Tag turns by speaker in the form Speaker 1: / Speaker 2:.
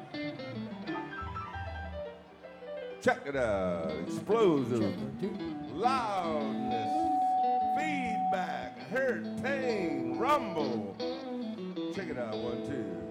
Speaker 1: Check it out. Explosive. Loudness. Feedback. Hurt. Pain. Rumble. Check it out. 1, 2.